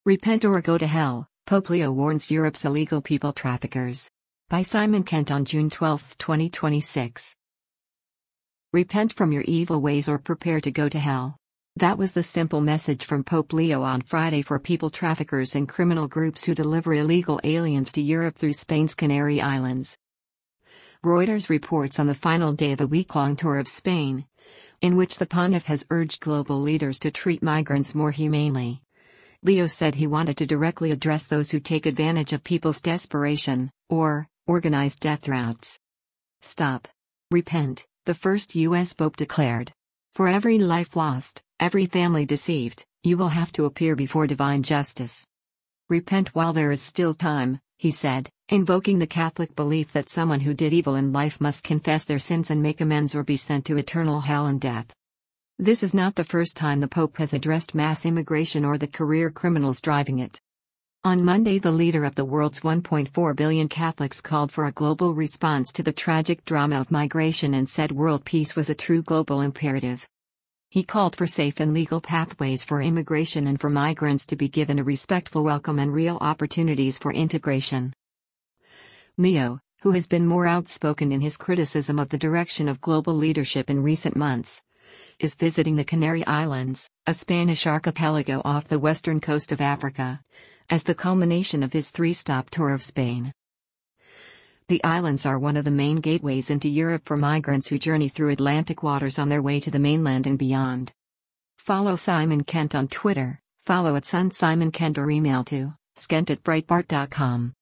Repent or go to hell, Pope Leo warns Europe's illegal people traffickers. By Simon Kent on June 12, 2026. Repent from your evil ways or prepare to go to hell. That was the simple message from Pope Leo on Friday for people traffickers and criminal groups who deliver illegal aliens to Europe through Spain's Canary Islands. Reuters reports on the final day of a week-long tour of Spain, in which the pontiff has urged global leaders to treat migrants more humanely. Leo said he wanted to directly address those who take advantage of people's desperation, or organized death routes. Stop. Repent, the first U.S. Pope declared. For every life lost, every family deceived, you will have to appear before divine justice. Repent while there is still time, he said, invoking the Catholic belief that someone who did evil in life must confess their sins and make amends or be sent to eternal hell and death. This is not the first time the Pope has addressed mass immigration or the career criminals driving it. On Monday, the leader of the world's 1.4 billion Catholics called for a global response to the tragic drama of migration and said world peace was a true global imperative. He called for safe and legal pathways for immigration and for migrants to be given a respectful welcome and real opportunities for integration. Leo, who has been more outspoken in his criticism of the direction of global leadership in recent months, is visiting the Canary Islands, a Spanish archipelago off the western coast of Africa, as the culmination of his three-stop tour of Spain. The islands are one of the main gateways into Europe for migrants who journey through Atlantic waters on their way to the mainland and beyond. Follow Simon Kent on Twitter, follow @SunSimonKent or email to skent@breitbart.com.